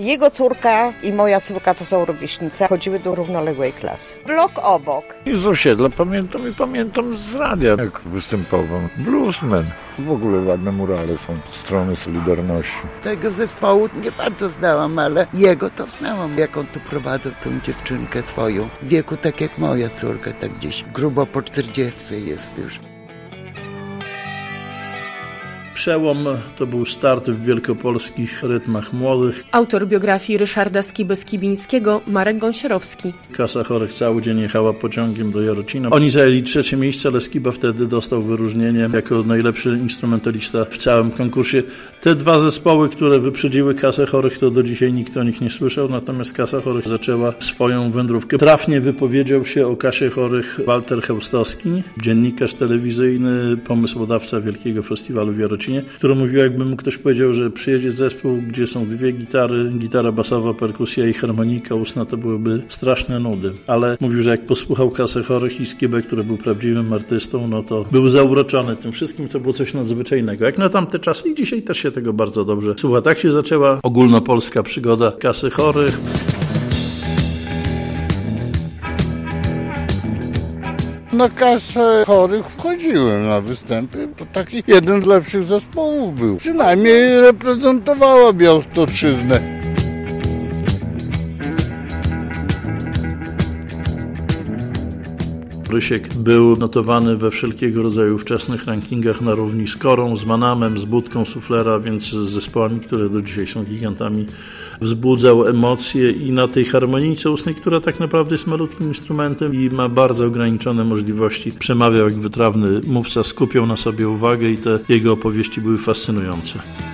Jego córka i moja córka to są rówieśnice, chodziły do równoległej klasy. Blok obok. I z osiedla pamiętam z radia, jak występował. Bluesman. W ogóle ładne murale są strony Solidarności. Tego zespołu nie bardzo znałam, ale jego to znałam. Jak on tu prowadził tą dziewczynkę swoją. W wieku tak jak moja córka, tak gdzieś grubo po 40 jest już. Przełom to był start w wielkopolskich rytmach młodych. Autor biografii Ryszarda Skiby-Skibińskiego, Marek Gąsierowski. Kasa Chorych cały dzień jechała pociągiem do Jarocina. Oni zajęli 3. miejsce, ale Skiba wtedy dostał wyróżnienie jako najlepszy instrumentalista w całym konkursie. Te 2 zespoły, które wyprzedziły Kasę Chorych, to do dzisiaj nikt o nich nie słyszał, natomiast Kasa Chorych zaczęła swoją wędrówkę. Trafnie wypowiedział się o Kasie Chorych Walter Chełstowski, dziennikarz telewizyjny, pomysłodawca Wielkiego Festiwalu w Jarocinie, który mówił, jakby mu ktoś powiedział, że przyjedzie zespół, gdzie są 2 gitary, gitara basowa, perkusja i harmonika ustna, to byłyby straszne nudy. Ale mówił, że jak posłuchał Kasę Chorych i Skibę, który był prawdziwym artystą, no to był zauroczony tym wszystkim, to było coś nadzwyczajnego. Jak na tamte czasy i dzisiaj też się tego bardzo dobrze słucha. Tak się zaczęła ogólnopolska przygoda Kasy Chorych. Na Kasę Chorych wchodziłem na występy. To taki jeden z lepszych zespołów był. Przynajmniej reprezentowała Białostocznę. Rysiek był notowany we wszelkiego rodzaju wczesnych rankingach na równi z Korą, z Manamem, z Budką Suflera, więc z zespołami, które do dzisiaj są gigantami, wzbudzał emocje i na tej harmonijce ustnej, która tak naprawdę jest malutkim instrumentem i ma bardzo ograniczone możliwości, przemawiał jak wytrawny mówca, skupiał na sobie uwagę i te jego opowieści były fascynujące.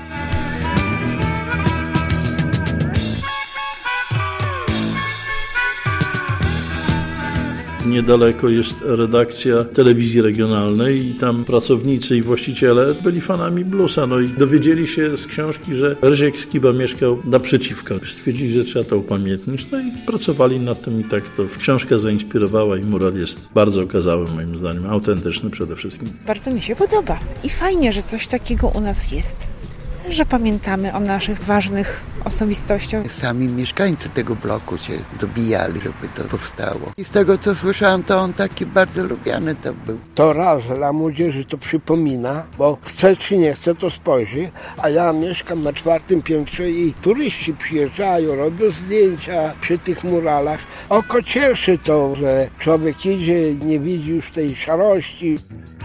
Niedaleko jest redakcja telewizji regionalnej i tam pracownicy i właściciele byli fanami bluesa. No i dowiedzieli się z książki, że Rysiek Skiba mieszkał naprzeciwko. Stwierdzili, że trzeba to upamiętnić. No i pracowali nad tym i tak to książka zainspirowała i mural jest bardzo okazały moim zdaniem, autentyczny przede wszystkim. Bardzo mi się podoba i fajnie, że coś takiego u nas jest, że pamiętamy o naszych ważnych osobistościach. Sami mieszkańcy tego bloku się dobijali, żeby to powstało. I z tego, co słyszałam, to on taki bardzo lubiany to był. To raz dla młodzieży to przypomina, bo chce czy nie chce, to spojrzy, a ja mieszkam na 4. piętrze i turyści przyjeżdżają, robią zdjęcia przy tych muralach. Oko cieszy to, że człowiek idzie i nie widzi już tej szarości.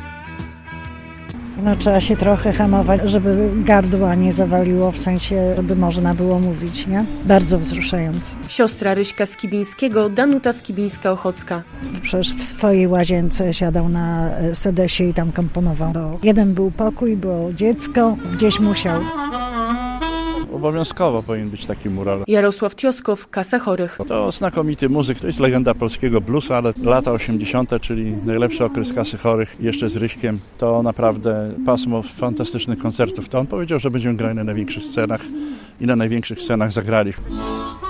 No, trzeba się trochę hamować, żeby gardła nie zawaliło, w sensie, żeby można było mówić, nie? Bardzo wzruszające. Siostra Ryśka Skibińskiego, Danuta Skibińska-Ochocka. Przecież w swojej łazience siadał na sedesie i tam komponował. Bo jeden był pokój, było dziecko, gdzieś musiał. Obowiązkowo powinien być taki mural. Jarosław Tioskow, Kasa Chorych. To znakomity muzyk, to jest legenda polskiego bluesa, ale lata 80., czyli najlepszy okres Kasy Chorych, jeszcze z Ryśkiem, to naprawdę pasmo fantastycznych koncertów. To on powiedział, że będziemy grali na największych scenach i na największych scenach zagrali.